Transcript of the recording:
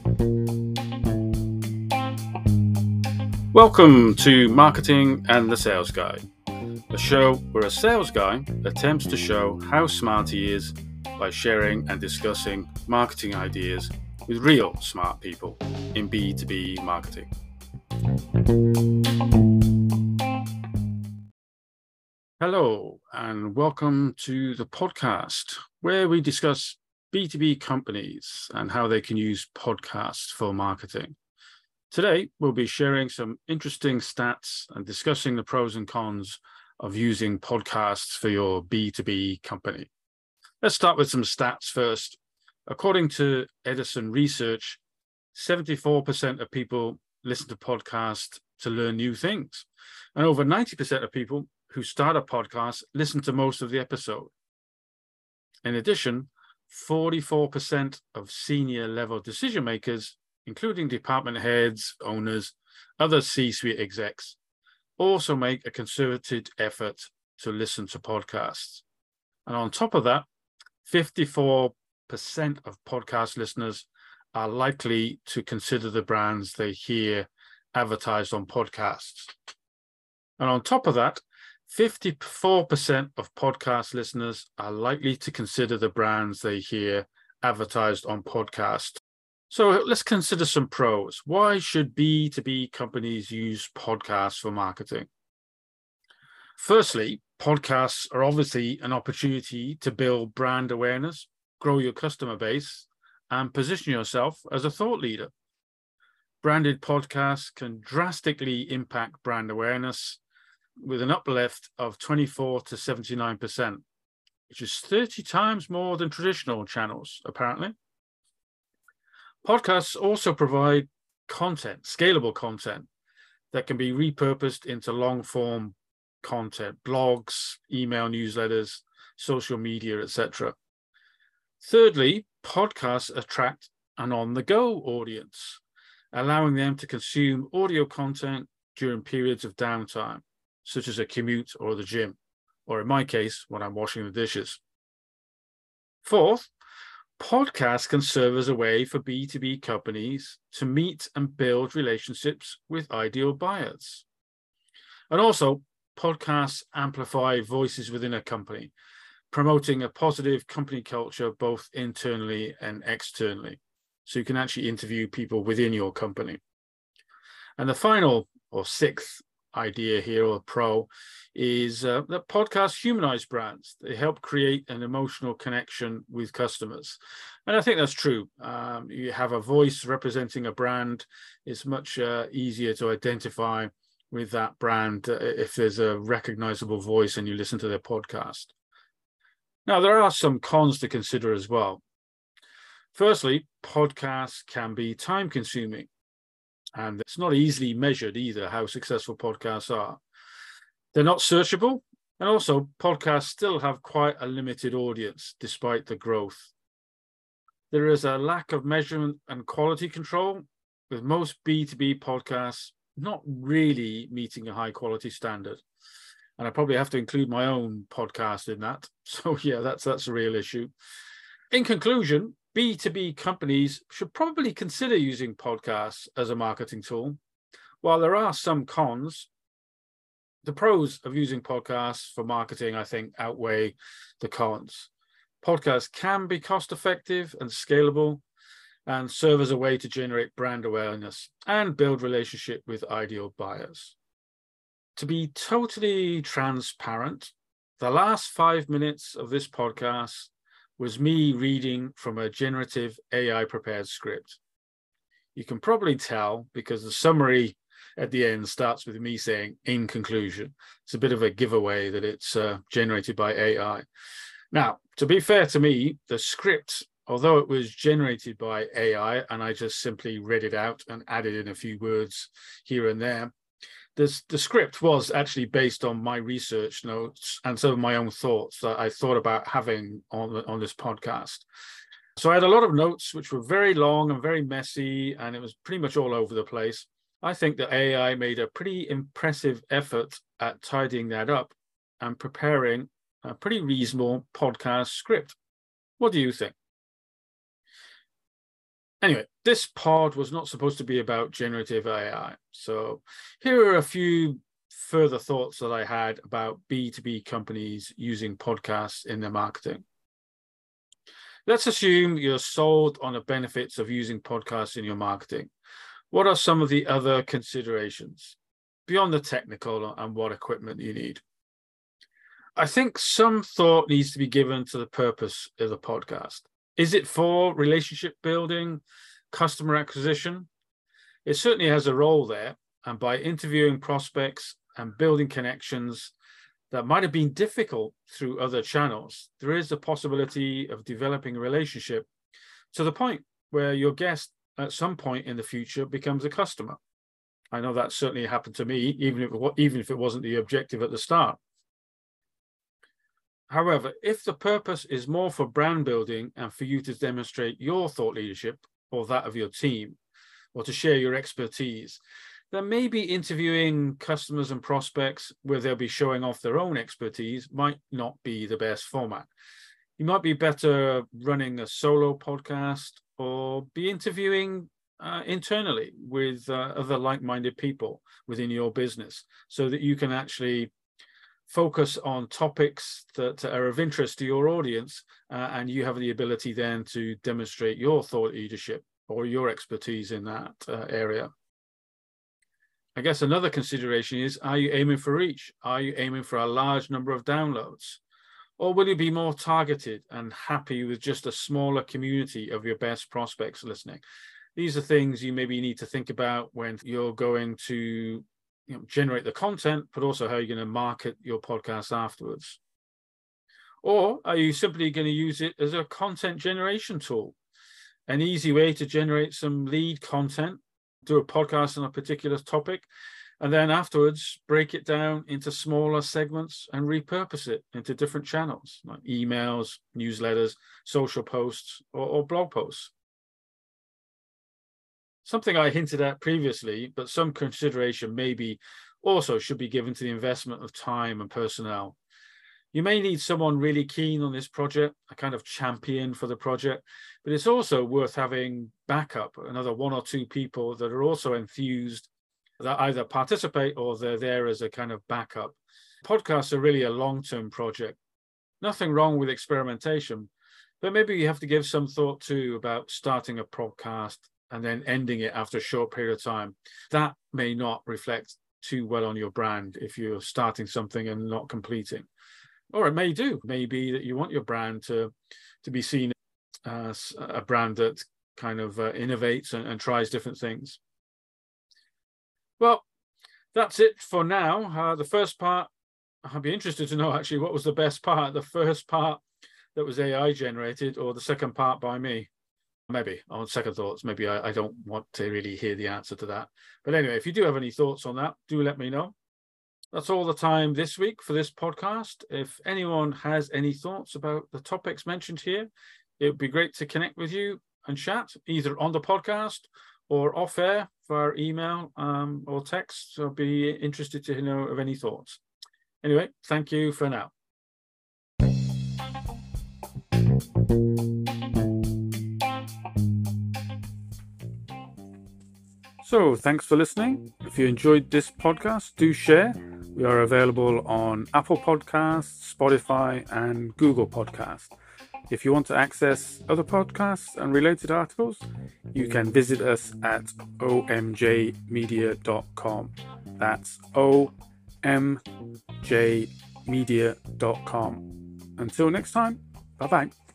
Welcome to Marketing and the Sales Guy, a show where a sales guy attempts to show how smart he is by sharing and discussing marketing ideas with real smart people in B2B marketing. Hello, and welcome to the podcast where we discuss B2B companies and how they can use podcasts for marketing. Today, we'll be sharing some interesting stats and discussing the pros and cons of using podcasts for your B2B company. Let's start with some stats first. According to Edison Research, 74% of people listen to podcasts to learn new things. And over 90% of people who start a podcast listen to most of the episode. In addition, 44% of senior level decision makers, including department heads, owners, other C-suite execs, also make a concerted effort to listen to podcasts. And on top of that, 54% of podcast listeners are likely to consider the brands they hear advertised on podcasts. And on top of that, 54% of podcast listeners are likely to consider the brands they hear advertised on podcasts. So let's consider some pros. Why should B2B companies use podcasts for marketing? Firstly, podcasts are obviously an opportunity to build brand awareness, grow your customer base, and position yourself as a thought leader. Branded podcasts can drastically impact brand awareness with an uplift of 24 to 79%, which is 30 times more than traditional channels, apparently. Podcasts also provide content, scalable content that can be repurposed into long-form content, blogs, email newsletters, social media, etc. Thirdly, podcasts attract an on-the-go audience, allowing them to consume audio content during periods of downtime, such as a commute or the gym, or in my case, when I'm washing the dishes. Fourth, podcasts can serve as a way for B2B companies to meet and build relationships with ideal buyers. And also, podcasts amplify voices within a company, promoting a positive company culture both internally and externally. So you can actually interview people within your company. And the final or sixth idea here, or pro, is that podcasts humanize brands. They help create an emotional connection with customers. And I think that's true. You have a voice representing a brand. It's much easier to identify with that brand if there's a recognizable voice and you listen to their podcast. Now, there are some cons to consider as well. Firstly, podcasts can be time consuming. And it's not easily measured either how successful podcasts are. They're not searchable. And also, podcasts still have quite a limited audience despite the growth. There is a lack of measurement and quality control, with most B2B podcasts not really meeting a high quality standard. And I probably have to include my own podcast in that. So yeah, that's a real issue. In conclusion, B2B companies should probably consider using podcasts as a marketing tool. While there are some cons, the pros of using podcasts for marketing, I think, outweigh the cons. Podcasts can be cost-effective and scalable and serve as a way to generate brand awareness and build relationship with ideal buyers. To be totally transparent, the last 5 minutes of this podcast was me reading from a generative AI prepared script. You can probably tell because the summary at the end starts with me saying, in conclusion. It's a bit of a giveaway that it's generated by AI. Now, to be fair to me, the script, although it was generated by AI and I just simply read it out and added in a few words here and there, the script was actually based on my research notes and some of my own thoughts that I thought about having on this podcast. So I had a lot of notes which were very long and very messy, and it was pretty much all over the place. I think that AI made a pretty impressive effort at tidying that up and preparing a pretty reasonable podcast script. What do you think? Anyway, this pod was not supposed to be about generative AI. So here are a few further thoughts that I had about B2B companies using podcasts in their marketing. Let's assume you're sold on the benefits of using podcasts in your marketing. What are some of the other considerations beyond the technical and what equipment you need? I think some thought needs to be given to the purpose of the podcast. Is it for relationship building, customer acquisition? It certainly has a role there. And by interviewing prospects and building connections that might have been difficult through other channels, there is the possibility of developing a relationship to the point where your guest at some point in the future becomes a customer. I know that certainly happened to me, even if it wasn't the objective at the start. However, if the purpose is more for brand building and for you to demonstrate your thought leadership or that of your team, or to share your expertise, then maybe interviewing customers and prospects where they'll be showing off their own expertise might not be the best format. You might be better running a solo podcast or be interviewing internally with other like-minded people within your business so that you can actually focus on topics that are of interest to your audience, and you have the ability then to demonstrate your thought leadership or your expertise in that area. I guess another consideration is, are you aiming for reach? Are you aiming for a large number of downloads? Or will you be more targeted and happy with just a smaller community of your best prospects listening? These are things you maybe need to think about when you're going to generate the content, but also how you're going to market your podcast afterwards. Or are you simply going to use it as a content generation tool? An easy way to generate some lead content, do a podcast on a particular topic, and then afterwards break it down into smaller segments and repurpose it into different channels, like emails, newsletters, social posts, or blog posts. Something I hinted at previously, but some consideration maybe also should be given to the investment of time and personnel. You may need someone really keen on this project, a kind of champion for the project, but it's also worth having backup, another one or two people that are also enthused, that either participate or they're there as a kind of backup. Podcasts are really a long-term project. Nothing wrong with experimentation, but maybe you have to give some thought too about starting a podcast and then ending it after a short period of time. That may not reflect too well on your brand if you're starting something and not completing. Or it may do. Maybe that you want your brand to be seen as a brand that kind of innovates and tries different things. Well, that's it for now. The first part, I'd be interested to know actually what was the best part, the first part that was AI generated or the second part by me. Maybe on second thoughts, maybe I don't want to really hear the answer to that. But anyway, if you do have any thoughts on that, do let me know. That's all the time this week for this podcast. If anyone has any thoughts about the topics mentioned here, it would be great to connect with you and chat either on the podcast or off air via email or text. So I'll be interested to know of any thoughts. Anyway, thank you for now. So thanks for listening. If you enjoyed this podcast, do share. We are available on Apple Podcasts, Spotify, and Google Podcasts. If you want to access other podcasts and related articles, you can visit us at omjmedia.com. That's omjmedia.com. Until next time, bye-bye.